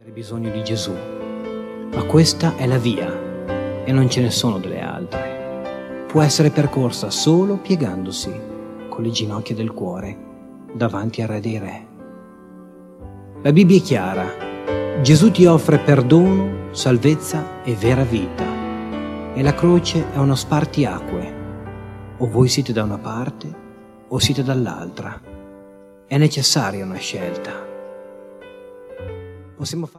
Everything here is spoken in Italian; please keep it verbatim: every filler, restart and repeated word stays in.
avere bisogno di Gesù, ma questa è la via e non ce ne sono delle altre. Può essere percorsa solo piegandosi con le ginocchia del cuore davanti al Re dei Re. La Bibbia è chiara: Gesù ti offre perdono, salvezza e vera vita, e la croce è uno spartiacque. O voi siete da una parte o siete dall'altra. È necessaria una scelta. Possiamo fare